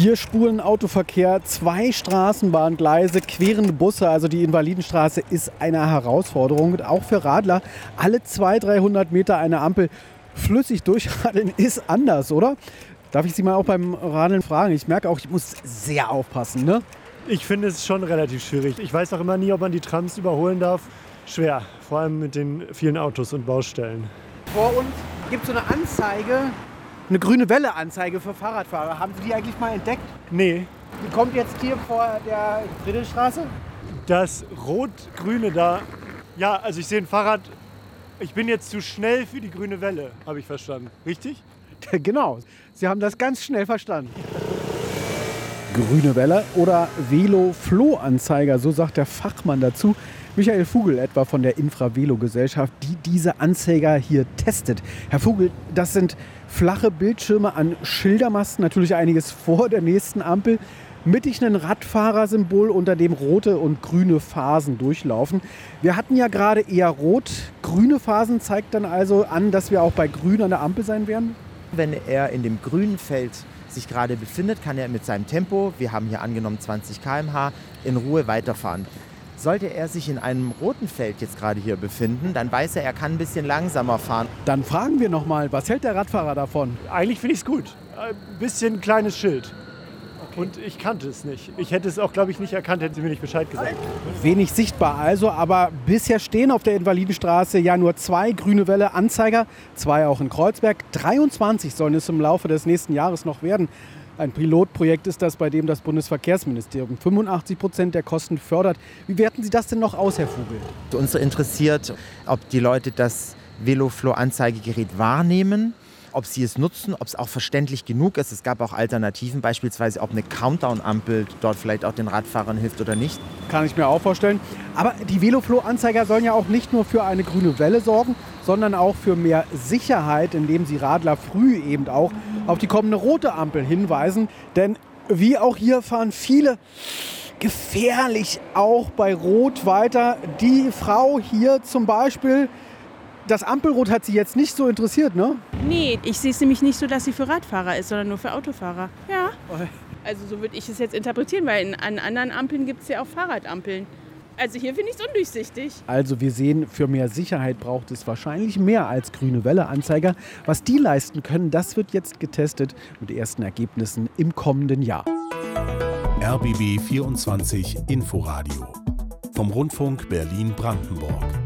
Vierspuren-Autoverkehr, 2 Straßenbahngleise, querende Busse. Also die Invalidenstraße ist eine Herausforderung. Und auch für Radler. Alle 200-300 Meter eine Ampel. Flüssig durchradeln ist anders, oder? Darf ich Sie mal auch beim Radeln fragen? Ich merke auch, ich muss sehr aufpassen, ne? Ich finde es schon relativ schwierig. Ich weiß auch immer nie, ob man die Trams überholen darf. Schwer, vor allem mit den vielen Autos und Baustellen. Vor uns gibt es so eine Anzeige, eine grüne Welle-Anzeige für Fahrradfahrer. Haben Sie die eigentlich mal entdeckt? Nee, Die kommt jetzt hier vor der Friedrichstraße. das Rot-Grüne da, ja, also ich sehe ein Fahrrad, ich bin jetzt zu schnell für die grüne Welle, habe ich verstanden. Richtig? Genau, Sie haben das ganz schnell verstanden. Grüne Welle oder Velo-Floh-Anzeiger, so sagt der Fachmann dazu. Michael Vogel etwa von der Infravelo-Gesellschaft, die diese Anzeiger hier testet. Herr Vogel, das sind flache Bildschirme an Schildermasten, natürlich einiges vor der nächsten Ampel. Mittig ein Radfahrersymbol, unter dem rote und grüne Phasen durchlaufen. Wir hatten ja gerade eher rot. Grüne Phasen zeigt dann also an, dass wir auch bei grün an der Ampel sein werden? Wenn er in dem grünen Feld sich gerade befindet, kann er mit seinem Tempo, wir haben hier angenommen 20 km/h, in Ruhe weiterfahren. Sollte er sich in einem roten Feld jetzt gerade hier befinden, dann weiß er kann ein bisschen langsamer fahren. Dann fragen wir nochmal, was hält der Radfahrer davon? Eigentlich finde ich es gut. Ein bisschen kleines Schild. Und ich kannte es nicht. Ich hätte es auch, glaube ich, nicht erkannt, hätten Sie mir nicht Bescheid gesagt. Wenig sichtbar also, aber bisher stehen auf der Invalidenstraße ja nur 2 grüne Welle-Anzeiger, 2 auch in Kreuzberg. 23 sollen es im Laufe des nächsten Jahres noch werden. Ein Pilotprojekt ist das, bei dem das Bundesverkehrsministerium 85% der Kosten fördert. Wie werten Sie das denn noch aus, Herr Vogel? Uns interessiert, ob die Leute das Veloflow-Anzeigegerät wahrnehmen, ob sie es nutzen, ob es auch verständlich genug ist. Es gab auch Alternativen, beispielsweise ob eine Countdown-Ampel dort vielleicht auch den Radfahrern hilft oder nicht. Kann ich mir auch vorstellen. Aber die Veloflow-Anzeiger sollen ja auch nicht nur für eine grüne Welle sorgen, sondern auch für mehr Sicherheit, indem sie Radler früh eben auch auf die kommende rote Ampel hinweisen. Denn wie auch hier fahren viele gefährlich auch bei Rot weiter. Die Frau hier zum Beispiel, das Ampelrot hat sie jetzt nicht so interessiert, ne? Nee, ich sehe es nämlich nicht so, dass sie für Radfahrer ist, sondern nur für Autofahrer. Ja. Also so würde ich es jetzt interpretieren, weil an anderen Ampeln gibt es ja auch Fahrradampeln. Also hier finde ich es undurchsichtig. Also wir sehen, für mehr Sicherheit braucht es wahrscheinlich mehr als grüne Welle-Anzeiger. Was die leisten können, das wird jetzt getestet mit ersten Ergebnissen im kommenden Jahr. RBB 24 Inforadio vom Rundfunk Berlin-Brandenburg.